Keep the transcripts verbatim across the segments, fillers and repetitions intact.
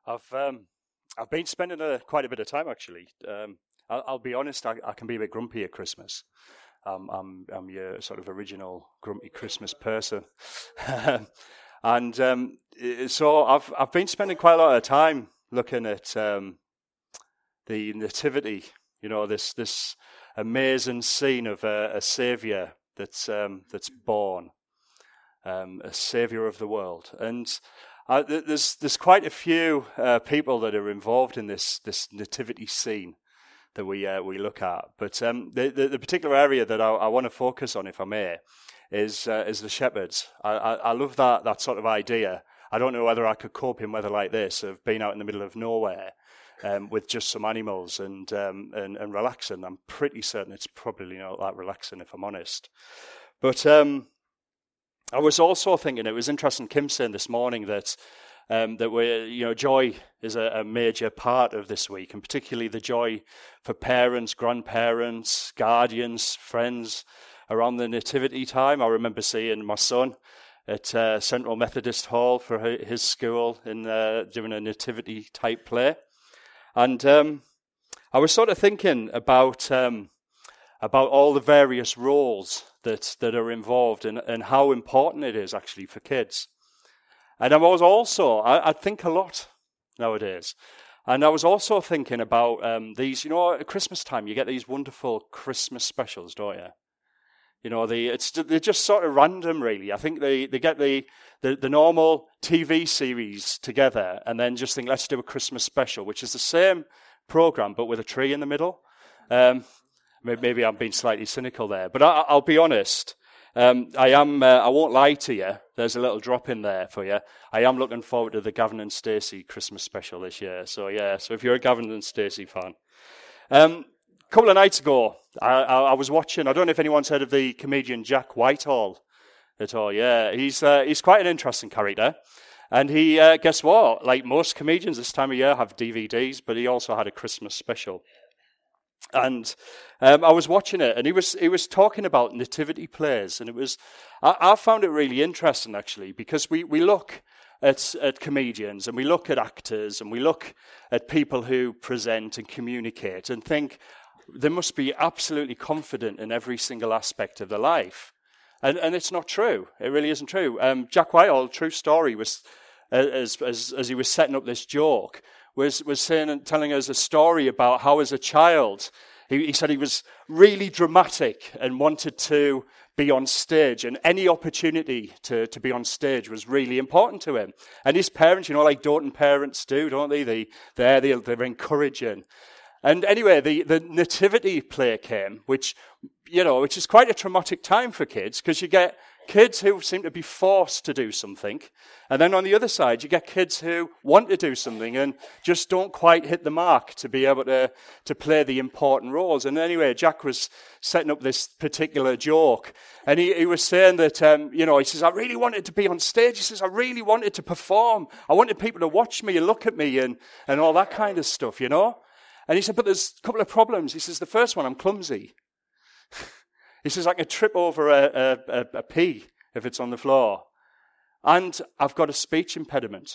I've um, I've been spending a, quite a bit of time actually. Um, I'll, I'll be honest, I, I can be a bit grumpy at Christmas. Um, I'm I'm your sort of original grumpy Christmas person, and um, so I've I've been spending quite a lot of time looking at um, the nativity. You know, this this amazing scene of a, a saviour that's um, that's born, um, a saviour of the world, and. Uh, there's there's quite a few uh, people that are involved in this this nativity scene that we uh, we look at, but um, the, the the particular area that I, I want to focus on, if I may, is uh, is the shepherds. I, I I love that that sort of idea. I don't know whether I could cope in weather like this of being out in the middle of nowhere um, with just some animals and um and, and relaxing. I'm pretty certain it's probably not that relaxing, if I'm honest, but um. I was also thinking, it was interesting, Kim saying this morning that um, that we, you know, joy is a, a major part of this week, and particularly the joy for parents, grandparents, guardians, friends around the nativity time. I remember seeing my son at uh, Central Methodist Hall for his school in uh, doing a nativity type play, and um, I was sort of thinking about. Um, about all the various roles that, that are involved and, and how important it is actually for kids. And I was also, I, I think a lot nowadays, and I was also thinking about um, these, you know, at Christmas time you get these wonderful Christmas specials, don't you? You know, the, it's, they're just sort of random, really. I think they, they get the, the, the normal T V series together and then just think, let's do a Christmas special, which is the same program but with a tree in the middle. Um Maybe I'm being slightly cynical there, but I, I'll be honest. Um, I am. Uh, I won't lie to you. There's a little drop in there for you. I am looking forward to the Gavin and Stacey Christmas special this year. So yeah. So if you're a Gavin and Stacey fan, um, a couple of nights ago, I, I, I was watching. I don't know if anyone's heard of the comedian Jack Whitehall at all. Yeah, he's uh, he's quite an interesting character, and he uh, guess what? Like most comedians this time of year have D V Ds, but he also had a Christmas special. And um, I was watching it, and he was he was talking about nativity plays, and it was I, I found it really interesting actually, because we, we look at at comedians and we look at actors and we look at people who present and communicate and think they must be absolutely confident in every single aspect of their life, and and it's not true. It really isn't true. Um, Jack Whitehall, true story, was uh, as as as he was setting up this joke. was was saying and telling us a story about how as a child, he, he said he was really dramatic and wanted to be on stage, and any opportunity to, to be on stage was really important to him. And his parents, you know, like doting parents do, don't they? They they're, they're, they're encouraging. And anyway, the, the nativity play came, which, you know, which is quite a traumatic time for kids, because you get kids who seem to be forced to do something. And then on the other side, you get kids who want to do something and just don't quite hit the mark to be able to, to play the important roles. And anyway, Jack was setting up this particular joke. And he, he was saying that, um, you know, he says, I really wanted to be on stage. He says, I really wanted to perform. I wanted people to watch me and look at me and, and all that kind of stuff, you know. And he said, but there's a couple of problems. He says, the first one, I'm clumsy. He says, I can trip over a, a, a pea if it's on the floor. And I've got a speech impediment.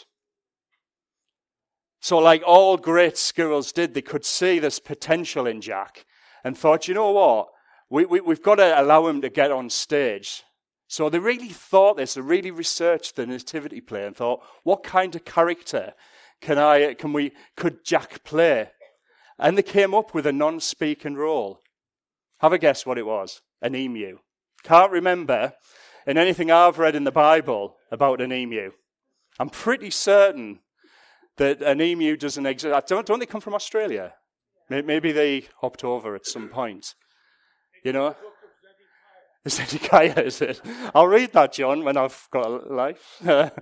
So like all great schools did, they could see this potential in Jack and thought, you know what, we, we, we've got to allow him to get on stage. So they really thought this, they really researched the nativity play and thought, what kind of character can I, can we, could Jack play? And they came up with a non-speaking role. Have a guess what it was. An emu. Can't remember in anything I've read in the Bible about an emu. I'm pretty certain that an emu doesn't exist. I don't, don't they come from Australia? Maybe they hopped over at some point. You know? Zedekiah, is it? I'll read that, John, when I've got a life.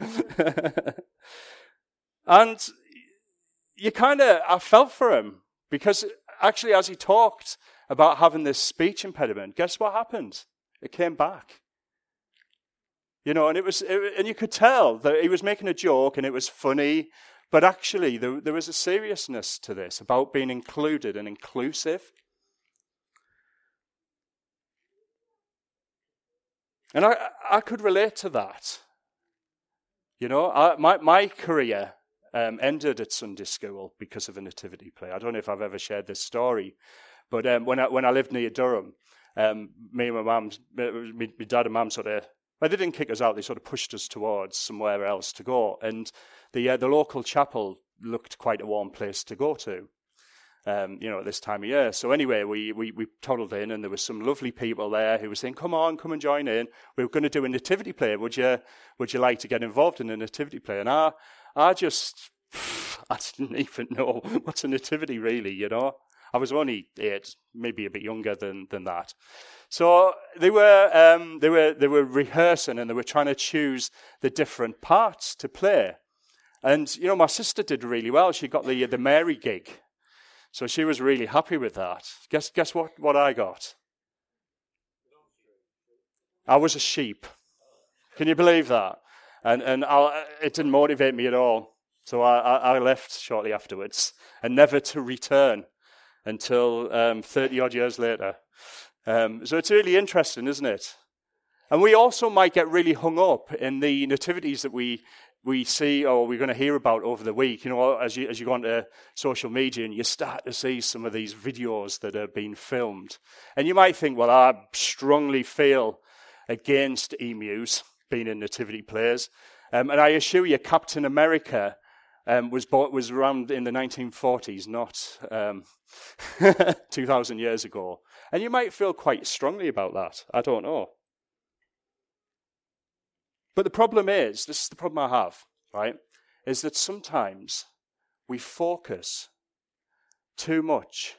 And you kind of, I felt for him, because actually as he talked about having this speech impediment, guess what happened? It came back. You know, and it was, it, and you could tell that he was making a joke and it was funny, but actually there, there was a seriousness to this about being included and inclusive. And I, I could relate to that. You know, I, my, my career um, ended at Sunday school because of a nativity play. I don't know if I've ever shared this story, but um, when I when I lived near Durham, um, me and my mum, my, my dad and mum sort of, well, they didn't kick us out. They sort of pushed us towards somewhere else to go, and the uh, the local chapel looked quite a warm place to go to. Um, you know, at this time of year. So anyway, we, we we toddled in, and there were some lovely people there who were saying, "Come on, come and join in. We're going to do a nativity play. Would you would you like to get involved in a nativity play?" And I, I just, I didn't even know what's a nativity really. You know, I was only eight, maybe a bit younger than than that. So they were um, they were they were rehearsing, and they were trying to choose the different parts to play. And you know, my sister did really well. She got the the Mary gig. So she was really happy with that. Guess guess what, what I got? I was a sheep. Can you believe that? And and I, it didn't motivate me at all. So I, I, I left shortly afterwards, and never to return until um, thirty odd years later. Um, so it's really interesting, isn't it? And we also might get really hung up in the nativities that we we see or we're going to hear about over the week. You know, as you as you go onto social media and you start to see some of these videos that are being filmed. And you might think, well, I strongly feel against emus being in nativity plays. Um, and I assure you, Captain America um, was bought, was around in the nineteen forties, not um, two thousand years ago. And you might feel quite strongly about that. I don't know. But the problem is, this is the problem I have, right, is that sometimes we focus too much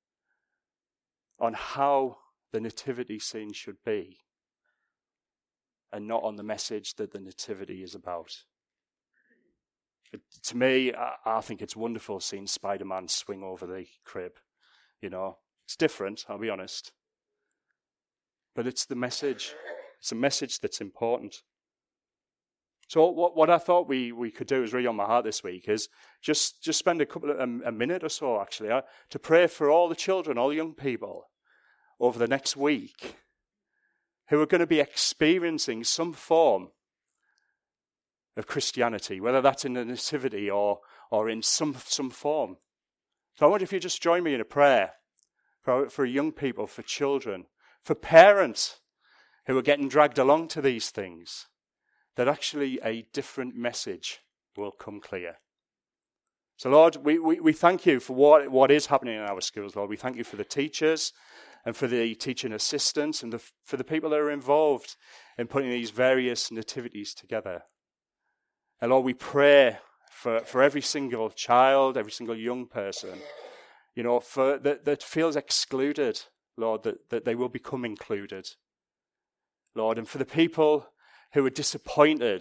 on how the nativity scene should be and not on the message that the nativity is about. It, to me, I, I think it's wonderful seeing Spider-Man swing over the crib, you know. It's different, I'll be honest. But it's the message. It's a message that's important. So what, what I thought we, we could do is really on my heart this week is just, just spend a couple of, um, a minute or so actually uh, to pray for all the children, all the young people over the next week who are going to be experiencing some form of Christianity, whether that's in the nativity or or in some some form. So I wonder if you just join me in a prayer for, for young people, for children, for parents who are getting dragged along to these things, that actually a different message will come clear. So, Lord, we, we, we thank you for what, what is happening in our schools, Lord. We thank you for the teachers and for the teaching assistants and the, for the people that are involved in putting these various nativities together. And, Lord, we pray for, for every single child, every single young person, you know, for that, that feels excluded, Lord, that, that they will become included. Lord, and for the people who are disappointed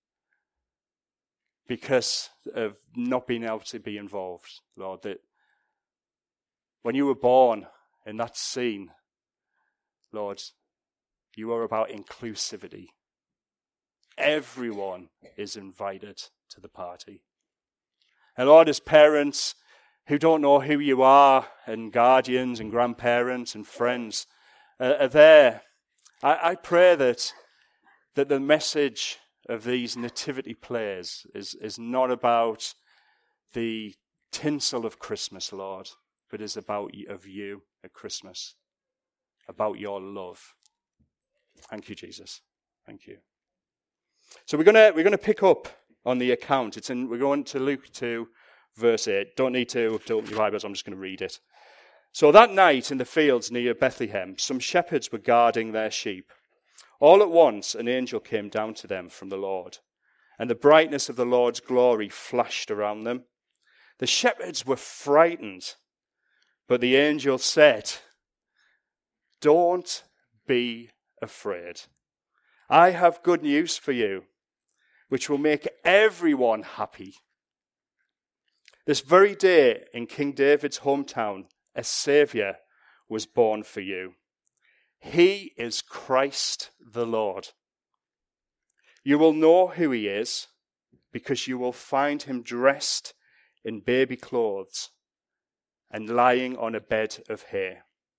because of not being able to be involved, Lord, that when you were born in that scene, Lord, you are about inclusivity. Everyone is invited to the party. And Lord, as parents who don't know who you are, and guardians and grandparents and friends uh, are there, I, I pray that that the message of these nativity plays is, is not about the tinsel of Christmas, Lord, but is about of you at Christmas, about your love. Thank you, Jesus. Thank you. So we're gonna we're gonna pick up on the account. It's in we're going to Luke two, verse eight. Don't need to, to open your Bibles. I'm just going to read it. So that night in the fields near Bethlehem, some shepherds were guarding their sheep. All at once, an angel came down to them from the Lord, and the brightness of the Lord's glory flashed around them. The shepherds were frightened, but the angel said, "Don't be afraid. I have good news for you, which will make everyone happy. This very day in King David's hometown, a Savior was born for you. He is Christ the Lord. You will know who he is because you will find him dressed in baby clothes and lying on a bed of hay."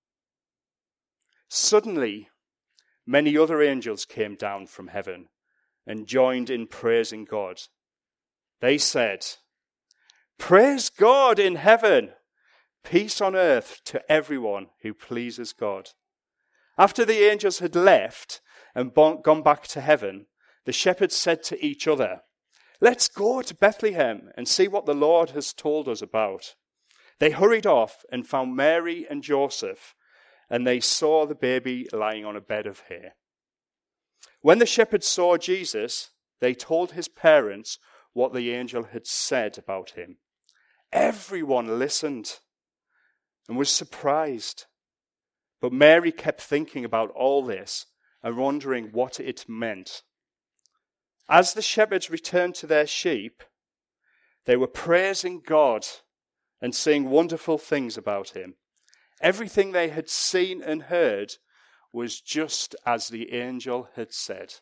Suddenly, many other angels came down from heaven and joined in praising God. They said, Praise God in heaven, peace on earth to everyone who pleases God. After the angels had left and gone back to heaven, the shepherds said to each other, let's go to Bethlehem and see what the Lord has told us about. They hurried off and found Mary and Joseph, and they saw the baby lying on a bed of hay. When the shepherds saw Jesus, they told his parents what the angel had said about him. Everyone listened and was surprised. But Mary kept thinking about all this and wondering what it meant. As the shepherds returned to their sheep, they were praising God and saying wonderful things about him. Everything they had seen and heard was just as the angel had said.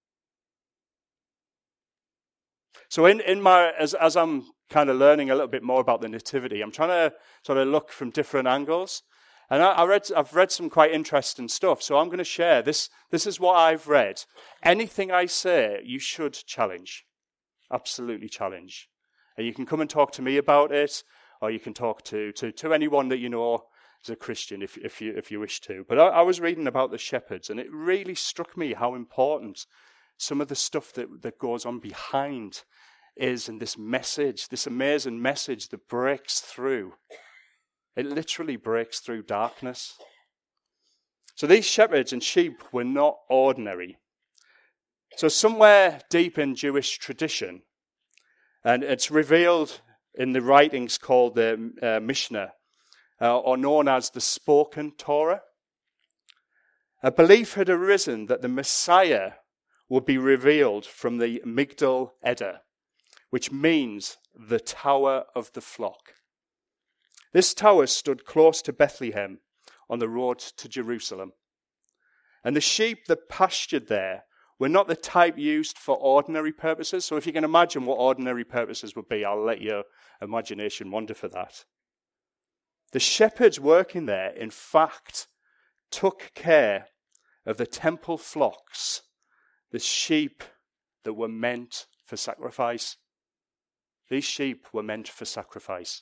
So in, in my as, as I'm kind of learning a little bit more about the nativity, I'm trying to sort of look from different angles. And I, I read, I've read some quite interesting stuff, so I'm going to share. This, this is what I've read. Anything I say, you should challenge. Absolutely challenge. And you can come and talk to me about it, or you can talk to, to, to anyone that you know as a Christian if, if, you, if you wish to. But I, I was reading about the shepherds, and it really struck me how important some of the stuff that, that goes on behind is in this message, this amazing message that breaks through. It literally breaks through darkness. So these shepherds and sheep were not ordinary. So somewhere deep in Jewish tradition, and it's revealed in the writings called the uh, Mishnah, uh, or known as the spoken Torah, a belief had arisen that the Messiah would be revealed from the Migdal Eder, which means the tower of the flock. This tower stood close to Bethlehem on the road to Jerusalem. And the sheep that pastured there were not the type used for ordinary purposes. So if you can imagine what ordinary purposes would be, I'll let your imagination wander for that. The shepherds working there, in fact, took care of the temple flocks, the sheep that were meant for sacrifice. These sheep were meant for sacrifice.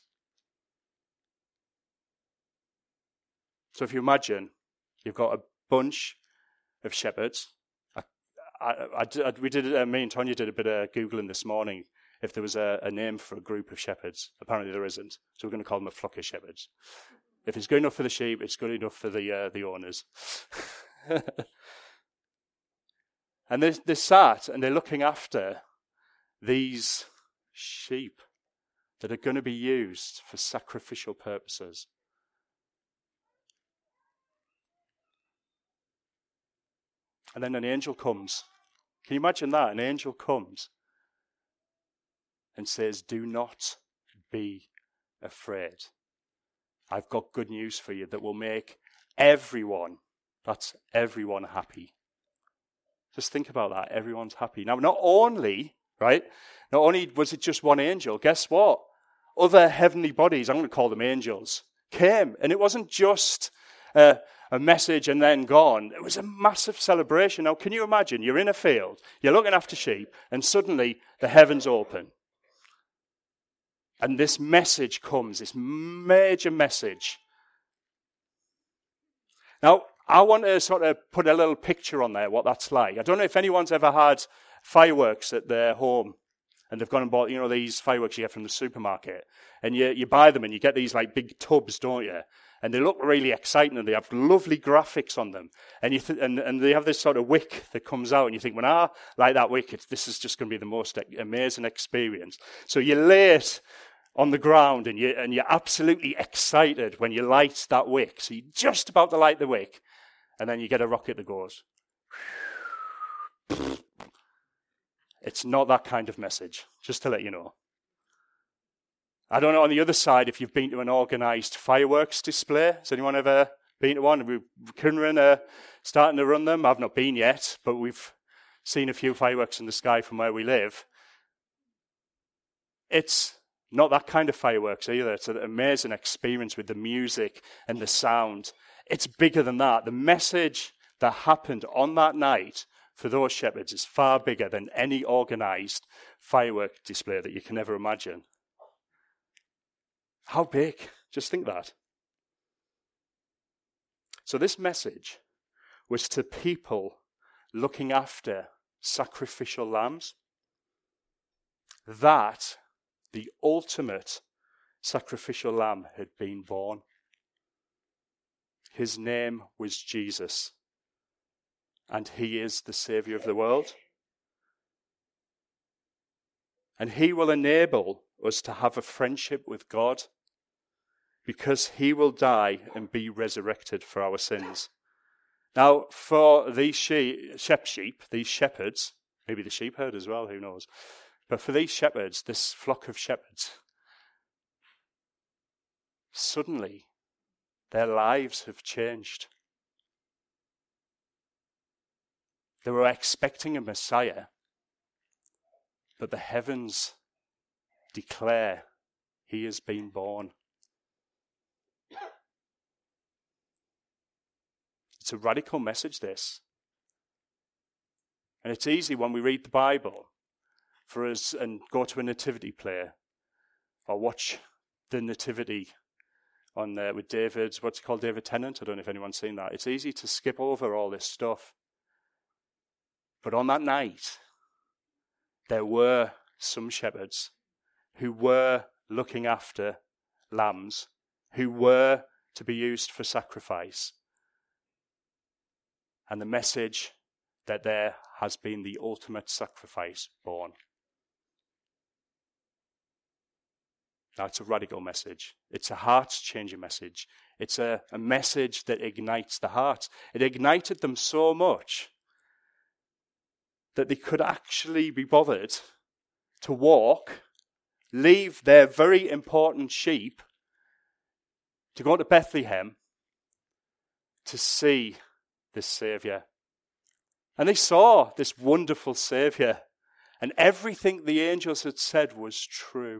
So if you imagine, you've got a bunch of shepherds. I, I, I, I, we did, uh, me and Tonya did a bit of Googling this morning if there was a, a name for a group of shepherds. Apparently there isn't. So we're going to call them a flock of shepherds. If it's good enough for the sheep, it's good enough for the uh, the owners. And they're, they're sat and they're looking after these sheep that are going to be used for sacrificial purposes. And then an angel comes. Can you imagine that? An angel comes and says, do not be afraid. I've got good news for you that will make everyone, that's everyone, happy. Just think about that. Everyone's happy. Now, not only, right, not only was it just one angel, guess what? Other heavenly bodies, I'm going to call them angels, came. And it wasn't just uh, a message and then gone. It was a massive celebration. Now, can you imagine? You're in a field, you're looking after sheep, and suddenly the heavens open. And this message comes, this major message. Now, I want to sort of put a little picture on there, what that's like. I don't know if anyone's ever had fireworks at their home, and they've gone and bought, you know, these fireworks you get from the supermarket. And you, you buy them, and you get these, like, big tubs, don't you? And they look really exciting, and they have lovely graphics on them. And you th- and, and they have this sort of wick that comes out, and you think, when I light that wick, it's, this is just going to be the most amazing experience. So you lay it on the ground, and, you, and you're absolutely excited when you light that wick. So you're just about to light the wick, and then you get a rocket that goes. It's not that kind of message, just to let you know. I don't know on the other side if you've been to an organised fireworks display. Has anyone ever been to one? We're currently uh, starting to run them. I've not been yet, but we've seen a few fireworks in the sky from where we live. It's not that kind of fireworks either. It's an amazing experience with the music and the sound. It's bigger than that. The message that happened on that night for those shepherds is far bigger than any organised firework display that you can ever imagine. How big? Just think that. So this message was to people looking after sacrificial lambs, that the ultimate sacrificial lamb had been born. His name was Jesus, and he is the Savior of the world. And he will enable us to have a friendship with God, because he will die and be resurrected for our sins. Now, for these sheep, sheep, these shepherds, maybe the sheep herd as well, who knows? But for these shepherds, this flock of shepherds, suddenly their lives have changed. They were expecting a Messiah, but the heavens declare he has been born. It's a radical message, this. And it's easy when we read the Bible for us and go to a nativity play or watch the nativity on there with David, what's it called, David Tennant? I don't know if anyone's seen that. It's easy to skip over all this stuff. But on that night, there were some shepherds who were looking after lambs, who were to be used for sacrifice. And the message that there has been the ultimate sacrifice born. Now, it's a radical message. It's a heart-changing message. It's a, a message that ignites the heart. It ignited them so much that they could actually be bothered to walk, leave their very important sheep, to go to Bethlehem to see this Saviour. And they saw this wonderful Saviour, and everything the angels had said was true.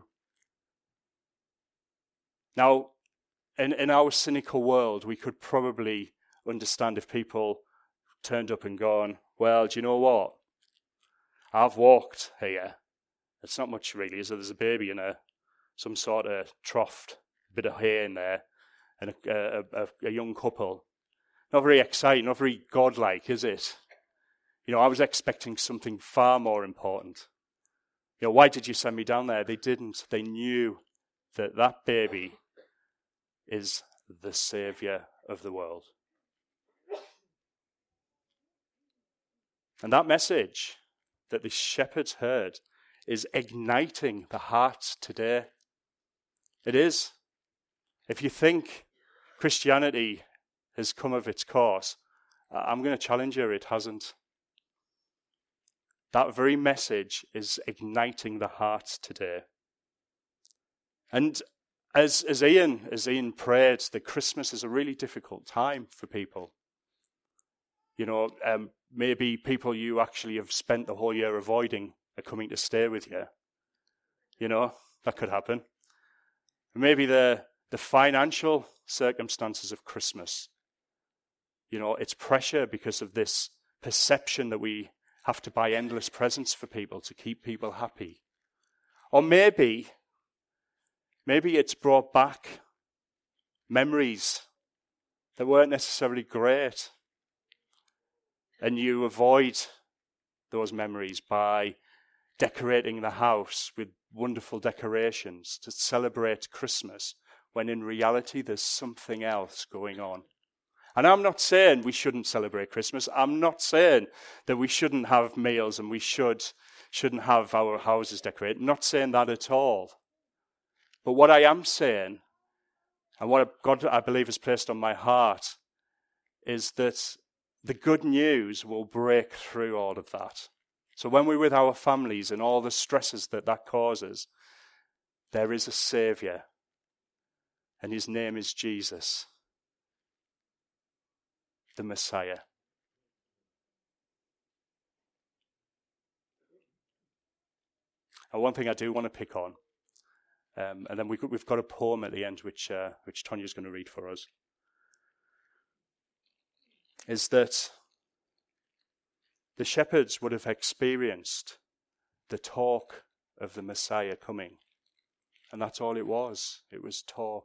Now, in, in our cynical world, we could probably understand if people turned up and gone, well, do you know what? I've walked here. It's not much really, is there? There's a baby in a some sort of trough, a bit of hay in there, and a, a, a, a young couple. Not very exciting, not very godlike, is it? You know, I was expecting something far more important. You know, why did you send me down there? They didn't. They knew that that baby is the Saviour of the world. And that message that the shepherds heard is igniting the hearts today. It is. If you think Christianity has come of its course, I'm going to challenge you, it hasn't. That very message is igniting the hearts today. And as, as Ian, as Ian prayed, that Christmas is a really difficult time for people. You know, um, maybe people you actually have spent the whole year avoiding are coming to stay with you. You know, that could happen. Maybe the the financial circumstances of Christmas. You know, it's pressure because of this perception that we have to buy endless presents for people to keep people happy. Or maybe, maybe it's brought back memories that weren't necessarily great. And you avoid those memories by decorating the house with wonderful decorations to celebrate Christmas, when in reality there's something else going on. And I'm not saying we shouldn't celebrate Christmas. I'm not saying that we shouldn't have meals and we should, shouldn't have our houses decorated. I'm not saying that at all. But what I am saying, and what God, I believe, has placed on my heart, is that the good news will break through all of that. So when we're with our families and all the stresses that that causes, there is a Saviour, and his name is Jesus, the Messiah. And one thing I do want to pick on, um, and then we, we've got a poem at the end which uh, which Tonia's going to read for us, is that the shepherds would have experienced the talk of the Messiah coming. And that's all it was. It was talk.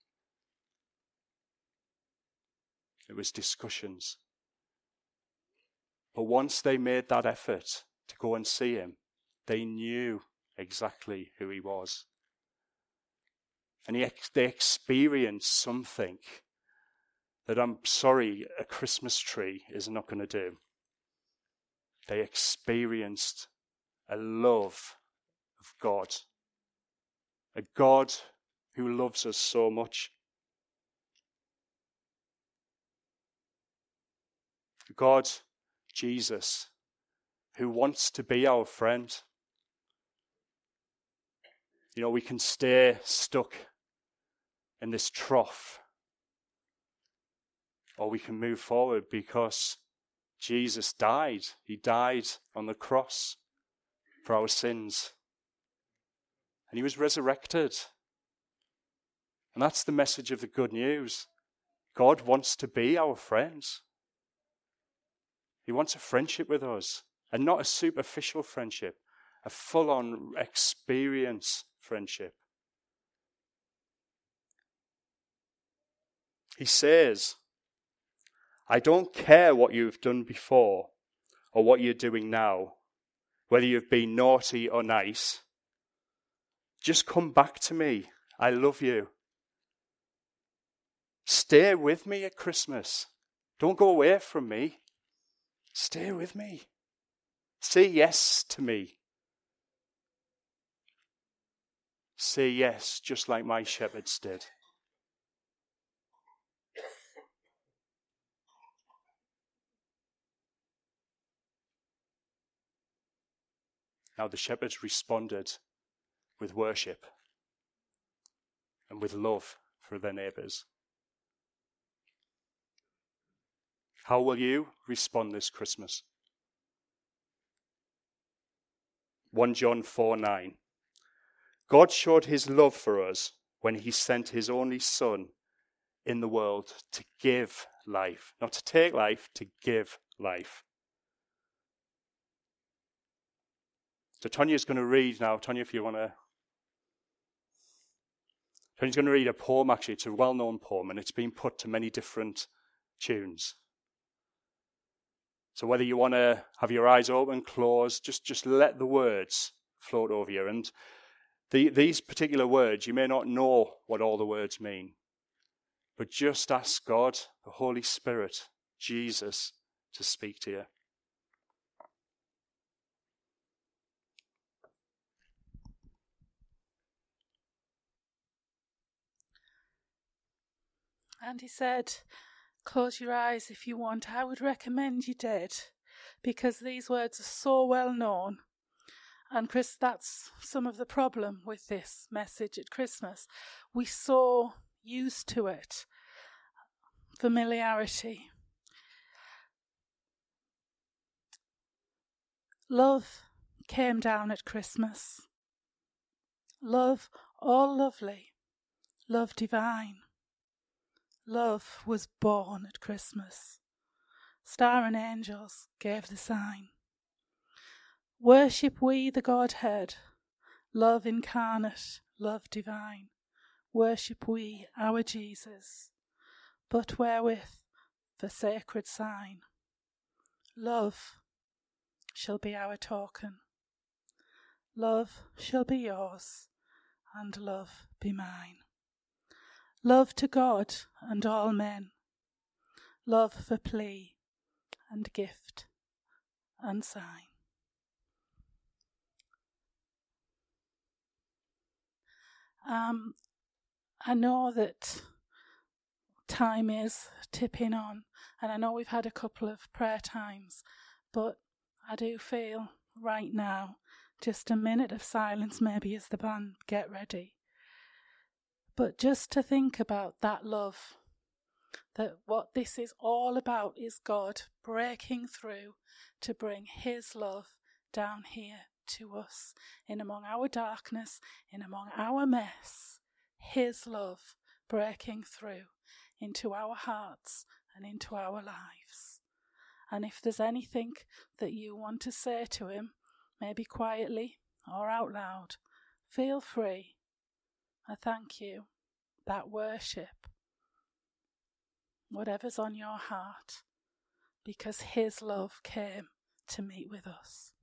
It was discussions. But once they made that effort to go and see him, they knew exactly who he was. And he, they experienced something that, I'm sorry, a Christmas tree is not going to do. They experienced a love of God. A God who loves us so much. God, Jesus, who wants to be our friend. You know, we can stay stuck in this trough, or we can move forward because Jesus died. He died on the cross for our sins. And he was resurrected. And that's the message of the good news. God wants to be our friend. He wants a friendship with us, and not a superficial friendship, a full-on experience friendship. He says, I don't care what you've done before or what you're doing now, whether you've been naughty or nice. Just come back to me. I love you. Stay with me at Christmas. Don't go away from me. Stay with me. Say yes to me. Say yes, just like my shepherds did. Now the shepherds responded with worship and with love for their neighbours. How will you respond this Christmas? First John four nine. God showed his love for us when he sent his only Son in the world to give life. Not to take life, to give life. So Tanya's going to read now. Tanya, if you want to. Tanya's going to read a poem, actually. It's a well-known poem, and it's been put to many different tunes. So whether you want to have your eyes open, closed, just, just let the words float over you. And the, these particular words, you may not know what all the words mean, but just ask God, the Holy Spirit, Jesus, to speak to you. And he said, close your eyes if you want. I would recommend you did, because these words are so well known. And Chris, that's some of the problem with this message at Christmas. We're so used to it. Familiarity. Love came down at Christmas. Love, all lovely. Love divine. Love was born at Christmas. Star and angels gave the sign. Worship we the Godhead, love incarnate, love divine. Worship we our Jesus, but wherewith for sacred sign. Love shall be our token. Love shall be yours, and love be mine. Love to God and all men. Love for plea and gift and sign. Um, I know that time is tipping on, and I know we've had a couple of prayer times, but I do feel right now just a minute of silence, maybe as the band get ready. But just to think about that love, that what this is all about is God breaking through to bring his love down here to us, in among our darkness, in among our mess, his love breaking through into our hearts and into our lives. And if there's anything that you want to say to him, maybe quietly or out loud, feel free. I thank you that worship, whatever's on your heart, because his love came to meet with us.